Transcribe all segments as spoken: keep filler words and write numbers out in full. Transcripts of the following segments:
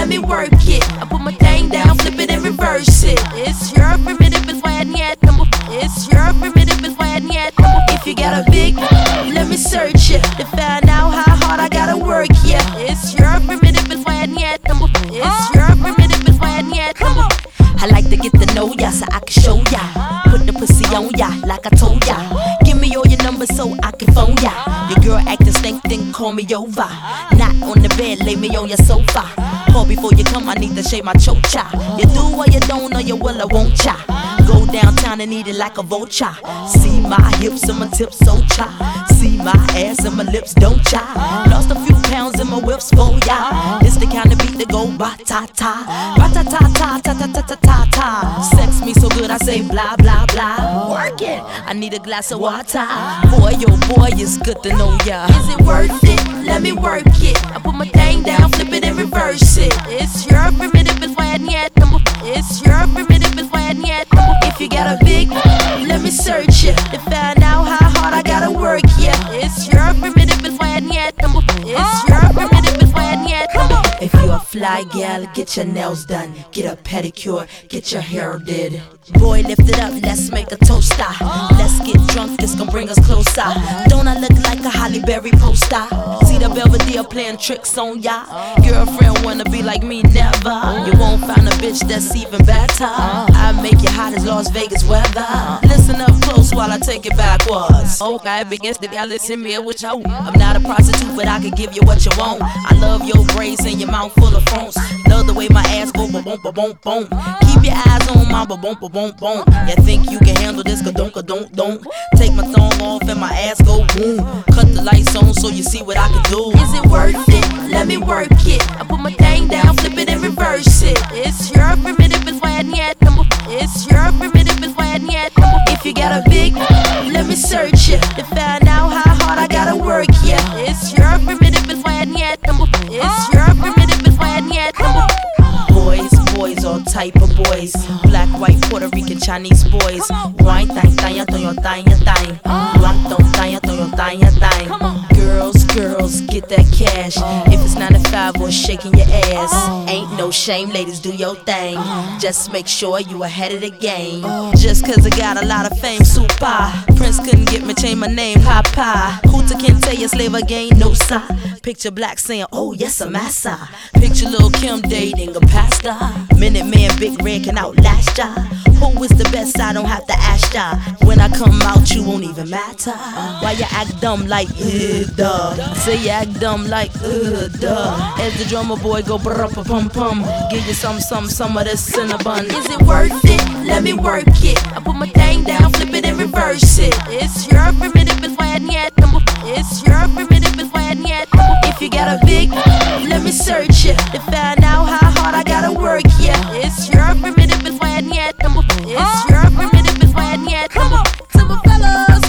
let me work it. I put my thing down, flip it and reverse it. It's your primitive, it's why I need number. It's your primitive, it's why I need number. If you got a big, let me search it to find out how hard I gotta work. Yeah, it's your primitive, it's why I need number. It's your primitive, it's why I need number. I like to get to know ya so I can show ya. Put the pussy on ya like I told ya. Give me all your numbers so I can phone ya. Your girl acting stink, then call me over. Not on the bed, lay me on your sofa. Call before you come, I need to shave my chocha. You do or you don't, or you will or won't cha. Go downtown and eat it like a vulture. See my hips and my tips so cha. See my ass and my lips don't cha. Lost a few pounds in my whips for ya. It's the kind of beat that go ba-ta-ta. Ba-ta-ta-ta, ta-ta-ta-ta-ta-ta. Sex me so good I say blah blah blah. Work it, I need a glass of water. Boy, oh boy, it's good to know ya. Is it worth it? Let me work it. I put my thing down, flip it and reverse it. It's your primitive, it's why I need number. It's your primitive, it's why I need number. If you got a big, let me search it to find out how hard I gotta work. Yeah, it's your primitive, it's why I need number. It's your primitive, it's why I need number. If you're a fly gal, get your nails done, get a pedicure, get your hair did. Boy, lift it up, let's make a toaster. Let's get drunk, this gon' bring us closer. Don't I look like a Halle Berry poster? See the Belvedere playing tricks on ya. Girlfriend wanna be like me, never. You won't find a bitch that's even better. I make you hot as Las Vegas weather. Listen up close while I take it backwards. Okay, begins to y'all listen me with you. I'm not a prostitute, but I can give you what you want. I love your braids and your mouth full of phones. Love the way my ass go ba boom ba boom boom. Keep your eyes on my ba boom ba boom boom. You think you can handle this? Ka don't ka don't don't. Take my thumb off and my ass go boom. Cut the lights on so you see what I can do. Is it worth it? Let me work it. I put my thing down, flip it and reverse it. It's your primitive, it's why I need number. It's your primitive, it's why I need number. If you got a big, let me search it to find out how hard I gotta work. Yeah, it's your primitive, it's why I need number. It's your primitive, it's why I need number. Boys, boys, all type of boys. Black, white, Puerto Rican, Chinese boys. Wine, thang, thang, thang, thang, thang. Blanc, don't thang, thang, thang, thang. Girls, girls, get that cash. If it's nine to five or shaking your ass, ain't no shame, ladies, do your thing. Just make sure you ahead of the game. Just cause I got a lot of fame, super. Prince couldn't get me, change my name, Papa. Hooter can't tell you slave again, no sir. Picture Black saying, oh yes, I'm massa. Picture Lil' Kim dating a pastor. Minute Man, Big Red can outlast ya. Who is the best? I don't have to ask ya. When I come out, you won't even matter. Why you act dumb like, uh, duh. Say you act dumb like, uh, duh. As the drummer boy go brr pum pum. Give you some, some, some of this cinnabon. Is it worth it? Let me work it. I put my thing down, flip it and reverse it. It's your primitive, it's why I need number. It's your primitive, it's why I need number. If you got a big, let me search it to find out how hard I gotta work. Yeah, it's your primitive, it's why I need number. It's your primitive, it's why I need number. To my fellas,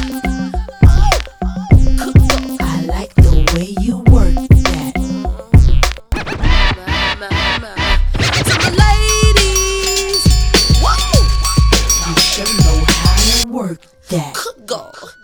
I like the way you work that. To my ladies, whoa, you sure know how to work that.